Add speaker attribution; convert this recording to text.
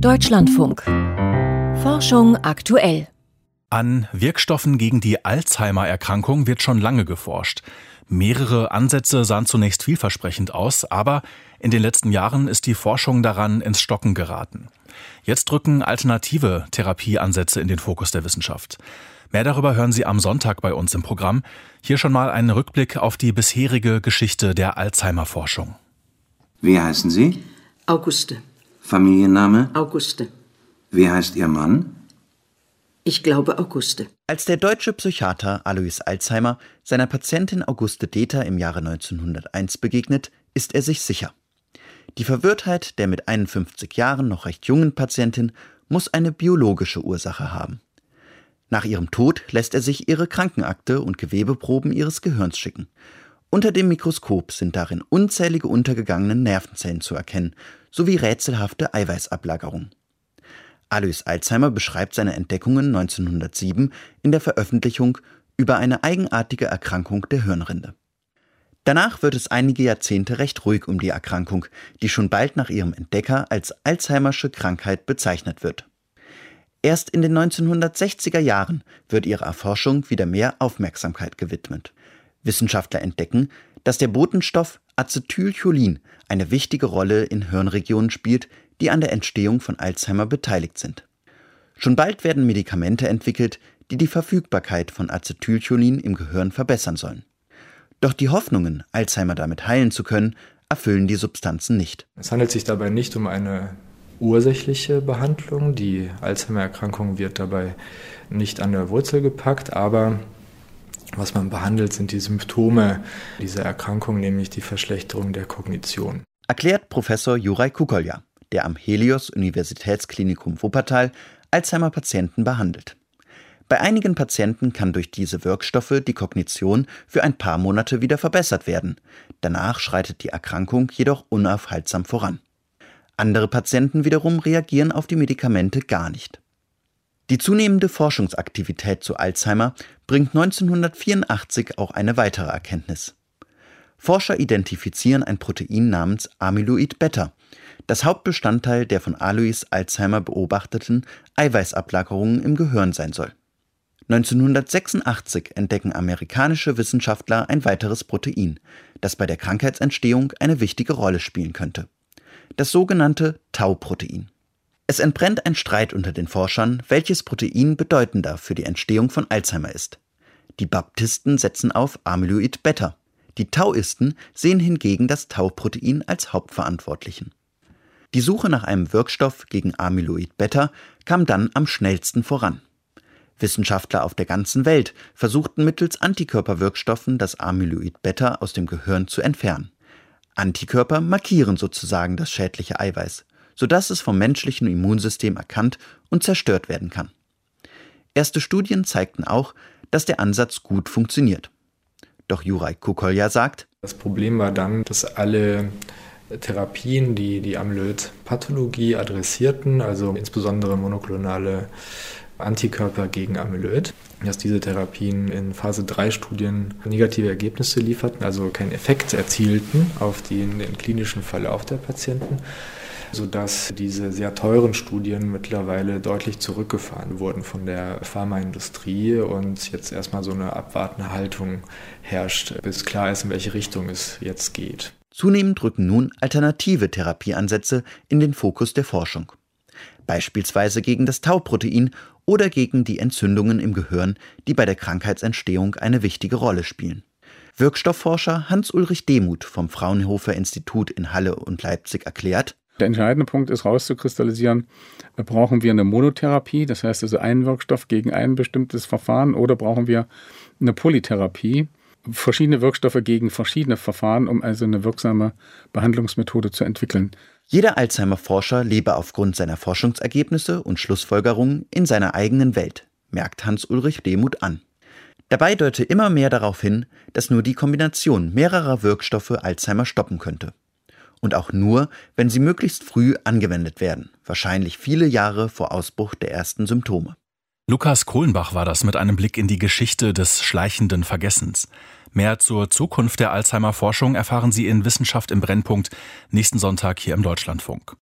Speaker 1: Deutschlandfunk. Forschung aktuell.
Speaker 2: An Wirkstoffen gegen die Alzheimer-Erkrankung wird schon lange geforscht. Mehrere Ansätze sahen zunächst vielversprechend aus, aber in den letzten Jahren ist die Forschung daran ins Stocken geraten. Jetzt rücken alternative Therapieansätze in den Fokus der Wissenschaft. Mehr darüber hören Sie am Sonntag bei uns im Programm. Hier schon mal ein Rückblick auf die bisherige Geschichte der Alzheimer-Forschung.
Speaker 3: Wie heißen Sie?
Speaker 4: Auguste.
Speaker 3: Familienname?
Speaker 4: Auguste.
Speaker 3: Wie heißt Ihr Mann?
Speaker 4: Ich glaube Auguste.
Speaker 5: Als der deutsche Psychiater Alois Alzheimer seiner Patientin Auguste Deter im Jahre 1901 begegnet, ist er sich sicher. Die Verwirrtheit der mit 51 Jahren noch recht jungen Patientin muss eine biologische Ursache haben. Nach ihrem Tod lässt er sich ihre Krankenakte und Gewebeproben ihres Gehirns schicken. Unter dem Mikroskop sind darin unzählige untergegangene Nervenzellen zu erkennen, sowie rätselhafte Eiweißablagerungen. Alois Alzheimer beschreibt seine Entdeckungen 1907 in der Veröffentlichung über eine eigenartige Erkrankung der Hirnrinde. Danach wird es einige Jahrzehnte recht ruhig um die Erkrankung, die schon bald nach ihrem Entdecker als Alzheimersche Krankheit bezeichnet wird. Erst in den 1960er Jahren wird ihrer Erforschung wieder mehr Aufmerksamkeit gewidmet. Wissenschaftler entdecken, dass der Botenstoff Acetylcholin eine wichtige Rolle in Hirnregionen spielt, die an der Entstehung von Alzheimer beteiligt sind. Schon bald werden Medikamente entwickelt, die die Verfügbarkeit von Acetylcholin im Gehirn verbessern sollen. Doch die Hoffnungen, Alzheimer damit heilen zu können, erfüllen die Substanzen nicht.
Speaker 6: Es handelt sich dabei nicht um eine ursächliche Behandlung. Die Alzheimer-Erkrankung wird dabei nicht an der Wurzel gepackt, aber was man behandelt, sind die Symptome dieser Erkrankung, nämlich die Verschlechterung der Kognition.
Speaker 5: Erklärt Professor Juraj Kukolja, der am Helios-Universitätsklinikum Wuppertal Alzheimer-Patienten behandelt. Bei einigen Patienten kann durch diese Wirkstoffe die Kognition für ein paar Monate wieder verbessert werden. Danach schreitet die Erkrankung jedoch unaufhaltsam voran. Andere Patienten wiederum reagieren auf die Medikamente gar nicht. Die zunehmende Forschungsaktivität zu Alzheimer bringt 1984 auch eine weitere Erkenntnis. Forscher identifizieren ein Protein namens Amyloid Beta, das Hauptbestandteil der von Alois Alzheimer beobachteten Eiweißablagerungen im Gehirn sein soll. 1986 entdecken amerikanische Wissenschaftler ein weiteres Protein, das bei der Krankheitsentstehung eine wichtige Rolle spielen könnte. Das sogenannte Tau-Protein. Es entbrennt ein Streit unter den Forschern, welches Protein bedeutender für die Entstehung von Alzheimer ist. Die Baptisten setzen auf Amyloid Beta. Die Taoisten sehen hingegen das Tau-Protein als Hauptverantwortlichen. Die Suche nach einem Wirkstoff gegen Amyloid Beta kam dann am schnellsten voran. Wissenschaftler auf der ganzen Welt versuchten mittels Antikörperwirkstoffen das Amyloid Beta aus dem Gehirn zu entfernen. Antikörper markieren sozusagen das schädliche Eiweiß, sodass es vom menschlichen Immunsystem erkannt und zerstört werden kann. Erste Studien zeigten auch, dass der Ansatz gut funktioniert. Doch Juraj Kukolja sagt:
Speaker 6: Das Problem war dann, dass alle Therapien, die die Amyloid-Pathologie adressierten, also insbesondere monoklonale Antikörper gegen Amyloid, dass diese Therapien in Phase 3 Studien negative Ergebnisse lieferten, also keinen Effekt erzielten auf den klinischen Verlauf der Patienten, sodass diese sehr teuren Studien mittlerweile deutlich zurückgefahren wurden von der Pharmaindustrie und jetzt erstmal so eine abwartende Haltung herrscht, bis klar ist, in welche Richtung es jetzt geht.
Speaker 5: Zunehmend rücken nun alternative Therapieansätze in den Fokus der Forschung. Beispielsweise gegen das Tau-Protein oder gegen die Entzündungen im Gehirn, die bei der Krankheitsentstehung eine wichtige Rolle spielen. Wirkstoffforscher Hans-Ulrich Demuth vom Fraunhofer Institut in Halle und Leipzig erklärt:
Speaker 7: Der entscheidende Punkt ist rauszukristallisieren, brauchen wir eine Monotherapie, das heißt also einen Wirkstoff gegen ein bestimmtes Verfahren, oder brauchen wir eine Polytherapie, verschiedene Wirkstoffe gegen verschiedene Verfahren, um also eine wirksame Behandlungsmethode zu entwickeln.
Speaker 5: Jeder Alzheimer-Forscher lebe aufgrund seiner Forschungsergebnisse und Schlussfolgerungen in seiner eigenen Welt, merkt Hans-Ulrich Demuth an. Dabei deute immer mehr darauf hin, dass nur die Kombination mehrerer Wirkstoffe Alzheimer stoppen könnte. Und auch nur, wenn sie möglichst früh angewendet werden, wahrscheinlich viele Jahre vor Ausbruch der ersten Symptome.
Speaker 2: Lukas Kohlenbach war das mit einem Blick in die Geschichte des schleichenden Vergessens. Mehr zur Zukunft der Alzheimer-Forschung erfahren Sie in Wissenschaft im Brennpunkt nächsten Sonntag hier im Deutschlandfunk.